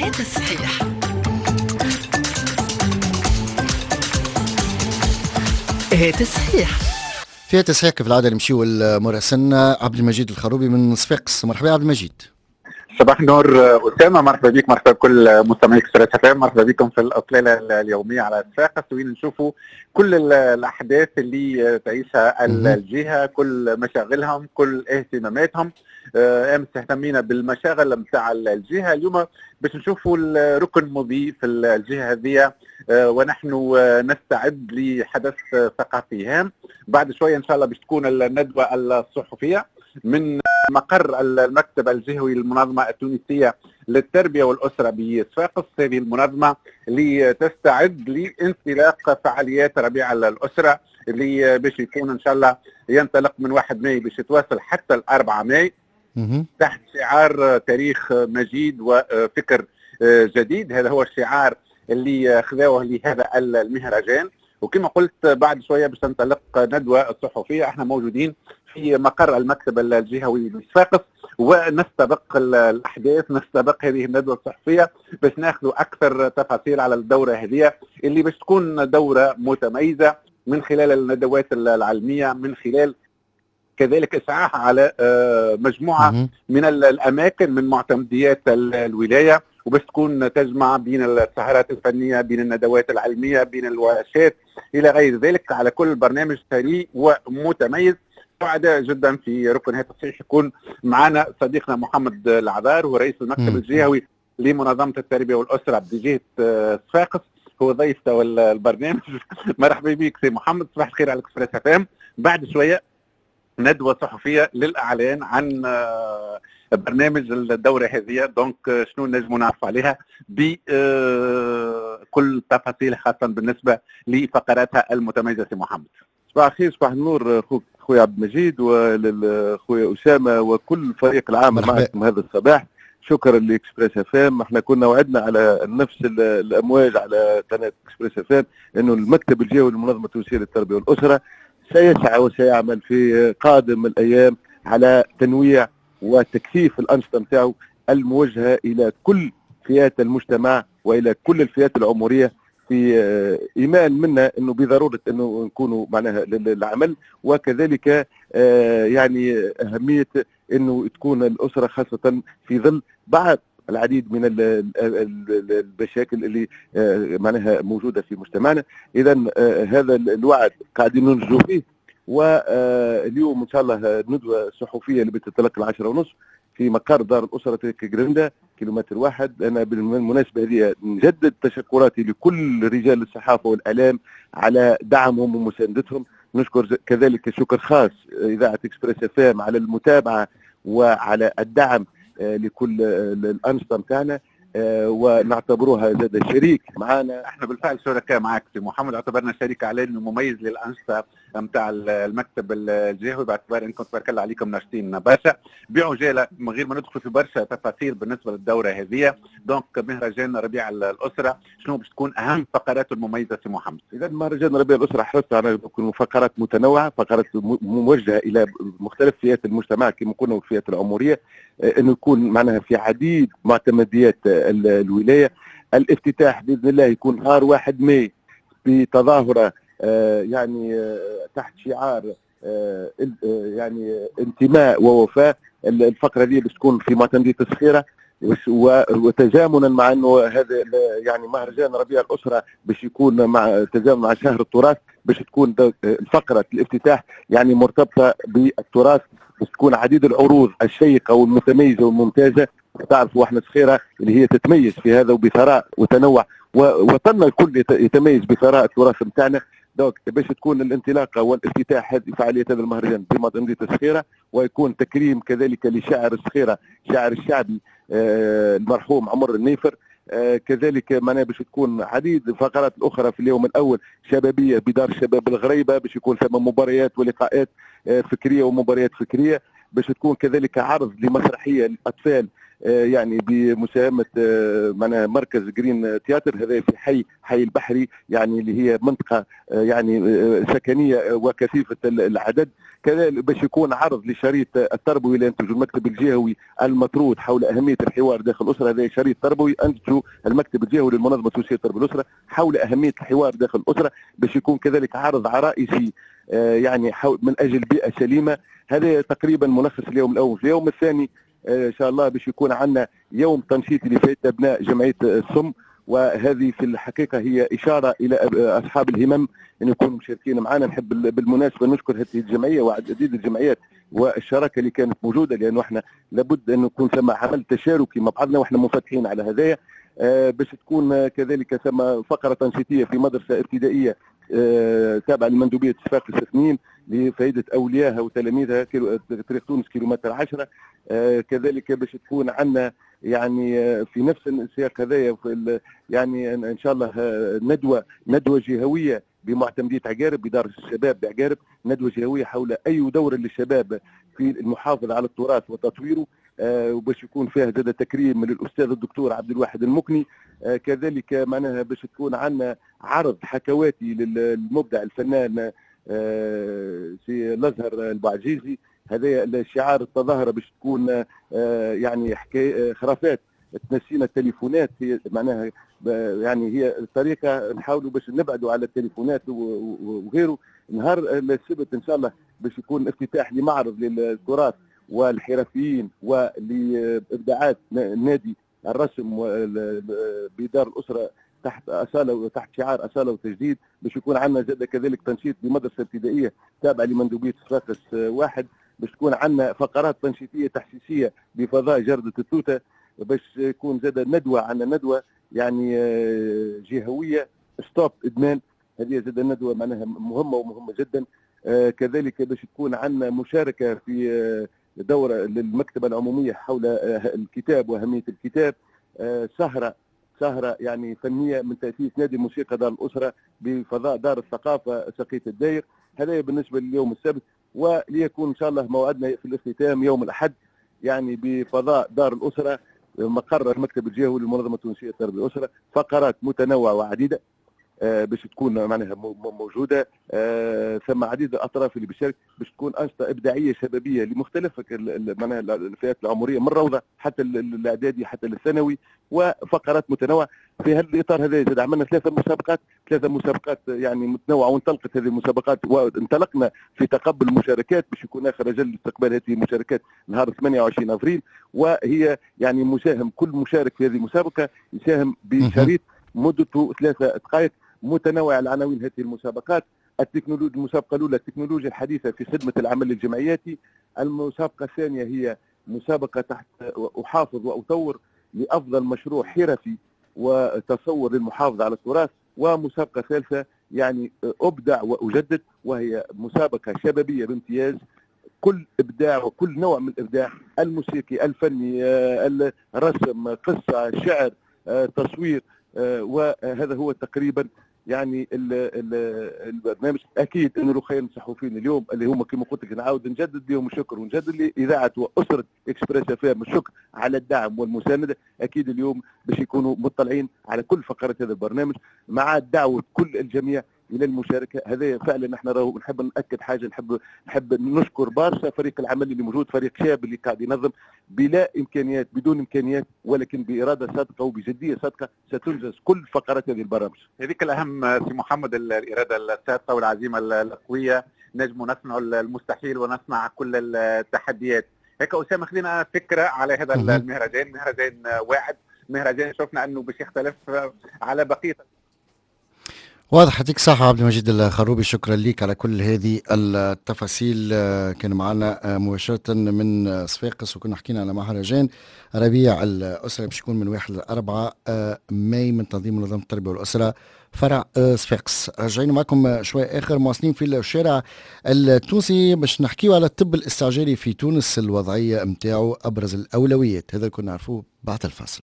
هذا صحيح. هذا صحيح. فيها تصحيح كيف العاده نمشيو لمراسلنا عبد المجيد الخروبي من صفاقس. مرحبا عبد المجيد. صباح النور أسامة، مرحبا بك، مرحبا بكل مستمعي اكسبريس اف ام، مرحبا بكم في الإطلالة اليومية على صفاقس وين نشوفوا كل الأحداث اللي تعيشها الجهة، كل مشاغلهم، كل اهتماماتهم. أمس اهتمينا بالمشاغل نتاع الجهة، اليوم باش نشوفوا الركن مضي في الجهة هذه ونحن نستعد لحدث ثقافي هام. بعد شوية إن شاء الله باش تكون الندوة الصحفية من مقر المكتب الجهوي للمنظمة التونسية للتربية والأسرة بصفاقس. هذه المنظمة اللي تستعد لانطلاق فعاليات ربيع الأسرة اللي باش يكون إن شاء الله ينطلق من 1 ماي باش يتواصل حتى 4 ماي تحت شعار تاريخ مجيد وفكر جديد. هذا هو الشعار اللي خذوه لهذا المهرجان. وكما قلت بعد شوية باش تنطلق ندوة صحفية. احنا موجودين في مقر المكتب الجهوي بصفاقس ونستبق الأحداث، نستبق هذه الندوة الصحفية باش ناخذوا أكثر تفاصيل على الدورة هذه اللي باش تكون دورة متميزة من خلال الندوات العلمية، من خلال كذلك إسعاف على مجموعة من الأماكن من معتمديات الولاية، وبس تكون تجمع بين السهرات الفنية، بين الندوات العلمية، بين الورشات إلى غير ذلك، على كل برنامج ثري ومتميز. سعداء جدا في ركن هذا التصحيح يكون معنا صديقنا محمد العذار، هو رئيس المكتب الجهوي لمنظمة التربية والأسرة بجهة صفاقس، هو ضيف البرنامج. مرحبا بك سي محمد، صباح الخير على اكسبريس اف ام. بعد شوية ندوة صحفية للإعلان عن برنامج الدورة هذه، دونك شنو نجموا نعرف عليها بكل تفاصيل خاصة بالنسبة لفقراتها المتميزة سي محمد. صباح الخير، صباح النور خويا عبد المجيد وللخويا أسامة وكل الفريق العامل معكم هذا الصباح. شكرا لاكسبريس اف ام. احنا كنا وعدنا على نفس الامواج على قناة اكسبريس اف ام انه المكتب الجهوي للمنظمة التونسية للتربية والأسرة سيسعى وسيعمل في قادم الأيام على تنويع وتكثيف الأنشطة نتاعو الموجهة إلى كل فئات المجتمع وإلى كل الفئات العمرية، في إيمان منا أنه بضرورة أنه نكونوا معناها للعمل، وكذلك يعني أهمية أنه تكون الأسرة خاصة في ظل بعض العديد من المشاكل اللي معناها موجودة في مجتمعنا. إذا هذا الوعد قاعدين ننجزوا فيه، واليوم إن شاء الله ندوة صحفية اللي بتتلقى 10:30 في مقر دار الأسرة كجرندا كيلومتر 1. أنا بالمناسبة هذه نجدد تشكراتي لكل رجال الصحافة والإعلام على دعمهم ومساندتهم. نشكر كذلك شكر خاص إذاعة اكسبريس اف ام على المتابعة وعلى الدعم لكل الأنشطة متاعنا، ونعتبروها زاد شريك معنا. احنا بالفعل شركاء معك سي محمد، اعتبرنا شريك اعلاني مميز للانشطه نتاع المكتب الجهوي، باعتبار انكم تبارك الله عليكم ناشطين برشا بعجاله من غير ما ندخل في برشا تفاصيل بالنسبه للدوره هذه. دونك مهرجان ربيع الاسره شنو باش تكون اهم فقراته المميزه سي محمد؟ اذا مهرجان ربيع الاسره حرصت على تكون فقرات متنوعه، فقرات موجهه الى مختلف فئات المجتمع كما قلنا والفئات العمريه، انه يكون معناها في عديد معتمديات الولايه. الافتتاح باذن الله يكون نهار 1 ماي بتظاهره يعني تحت شعار يعني انتماء ووفاء. الفقره دي باش تكون في معتمديه الصخيره، وتزامنا مع انه هذا يعني مهرجان ربيع الاسره باش يكون مع تزامن مع شهر التراث، باش تكون فقره الافتتاح يعني مرتبطه بالتراث، باش تكون عديد العروض الشيقه والمتميزه والممتازه. تعرفوا احنا صخيره اللي هي تتميز في هذا وبثراء وتنوع، ووطننا الكل يتميز بثراء التراث نتاعنا. دوك باش تكون الانطلاقه والافتتاح هذه فعاليه هذا المهرجان في معتمديه الصخيره، ويكون تكريم كذلك لشاعر الصخيره شاعر الشعبي المرحوم عمر النيفر. كذلك معناها باش تكون عديد الفقرات الاخرى في اليوم الاول شبابيه بدار الشباب الغريبه، باش يكون ثم مباريات ولقاءات فكريه ومباريات فكريه، باش تكون كذلك عرض لمسرحيه للاطفال يعني بمساهمه معناها مركز جرين تياتر، هذا في حي البحري، يعني اللي هي منطقه يعني سكنيه وكثيفه العدد. كذلك باش يكون عرض لشريط التربوي اللي ينتجه المكتب الجهوي المطرود حول اهميه الحوار داخل الاسره. هذا شريط تربوي انتجه المكتب الجهوي للمنظمه التونسيه للتربيه الاسره حول اهميه الحوار داخل الاسره، باش يكون كذلك عرض عرائسي يعني من اجل بيئه سليمه. هذا تقريبا ملخص اليوم الاول. في اليوم الثاني ان شاء الله باش يكون عندنا يوم تنشيط لفئه ابناء جمعيه الصم، وهذه في الحقيقه هي اشاره الى اصحاب الهمم ان يكونوا مشاركين معنا. نحب بالمناسبه نشكر هذه الجمعيه وعديد الجمعيات والشراكه اللي كانت موجوده، لانه احنا لابد ان يكون ثم عمل تشاركي مع بعضنا واحنا منفتحين على هذايا. باش تكون كذلك ثم فقره تنشيطيه في مدرسه ابتدائيه تابعه لمندوبيه صفاقس 2 لفائده اوليائها وتلاميذها طريق تونس كيلومتر 10. كذلك باش تكون عندنا يعني في نفس السياق هذايا يعني ان شاء الله ندوه جهويه بمعتمديه عقارب بدار الشباب بعقارب، ندوه جهويه حول اي دور للشباب في المحافظه على التراث وتطويره، وباش يكون فيها زاد تكريم للاستاذ الدكتور عبد الواحد المكني. كذلك معناها باش تكون عندنا عرض حكواتي للمبدع الفنان في الازهر البعجيزي. هذا الشعار التظاهره باش تكون يعني خرافات تنسينا التليفونات، هي معناها يعني هي الطريقه نحاولوا باش نبعدوا على التليفونات وغيره. نهار السبت ان شاء الله باش يكون افتتاح لمعرض للتراث والحرفيين ولابداعات نادي الرسم بدار الاسره تحت اصاله وتحت شعار اصاله وتجديد. باش يكون عندنا زاد كذلك تنشيط بمدرسه ابتدائيه تابعه لمندوبيه صفاقس 1، باش تكون عندنا فقرات تنشيطيه تحسيسيه بفضاء جرده التوته. باش يكون زاد ندوه، عندنا ندوه يعني جهويه ستوب ادمان، هذه زاد ندوه معناها مهمه ومهمه جدا. كذلك باش تكون عندنا مشاركه في دوره للمكتبه العموميه حول الكتاب واهميه الكتاب. سهره يعني فنيه من تاسيس نادي موسيقى دار الاسره بفضاء دار الثقافه سقية الداير. هذا بالنسبه لليوم السبت، وليكون ان شاء الله موعدنا في الاختتام يوم الاحد يعني بفضاء دار الاسره مقر المكتب الجهوي للمنظمه التونسيه للتربيه والاسره، فقرات متنوعه وعديده باش تكون معناها موجوده. ثم عديد الاطراف اللي بتشارك، باش تكون انشطه ابداعيه شبابيه لمختلف معناها الفئات العمريه من الروضه حتى الاعدادي حتى الثانوي، وفقرات متنوعه. في هذا الاطار هذا زاد عملنا ثلاثه مسابقات يعني متنوعه، وانطلقت هذه المسابقات وانطلقنا في تقبل المشاركات باش يكون اخر اجل لاستقبال هذه المشاركات نهار 28 افريل. وهي يعني مساهم كل مشارك في هذه المسابقه يساهم بشريط مدته 3 دقائق متنوع العناوين هذه المسابقات. المسابقه الاولى التكنولوجيا الحديثه في خدمه العمل الجمعياتي. المسابقه الثانيه هي مسابقه تحت احافظ واطور لافضل مشروع حرفي وتصور للمحافظه على التراث. ومسابقه ثالثه يعني ابدع واجدد، وهي مسابقه شبابيه بامتياز، كل ابداع وكل نوع من الابداع الموسيقي الفني الرسم قصه شعر تصوير. وهذا هو تقريبا يعني البرنامج. اكيد انه الاخوان الصحفيين اليوم اللي هم كما قلت لك نعاود نجدد لهم الشكر ونجدد لاذاعه واسره اكسبريس اف ام الشكر على الدعم والمسانده. اكيد اليوم باش يكونوا مطلعين على كل فقرات هذا البرنامج مع دعوه كل الجميع الى المشاركه. هذا فعلا احنا نحب ناكد حاجه، نحب نشكر برشا فريق العمل اللي موجود، فريق شاب اللي قاعد ينظم بلا امكانيات بدون امكانيات، ولكن باراده صادقه وبجديه صادقه ستنجز كل فقرات هذه البرامج. هذيك الاهم سي محمد، الاراده الصادقه والعزيمه القويه. نجم نصنع المستحيل ونصنع كل التحديات. هيك اسامه خلينا فكره على هذا المهرجان، مهرجان واعد، مهرجان شفنا انه باش يختلف على بقيه. واضح. يعطيك الصحة عبد المجيد الخروبي، شكرا لك على كل هذه التفاصيل. كان معنا مباشرة من صفاقس، وكنا حكينا على مهرجان ربيع الأسرة باش يكون من 1 ل 4 ماي من تنظيم منظمة التربية والأسرة فرع صفاقس. رجعين معكم شوية آخر مواصلين في الشارع التونسي باش نحكيو على الطب الاستعجالي في تونس، الوضعية متاعه أبرز الأولويات. هذا كنا نعرفوه بعد الفاصل.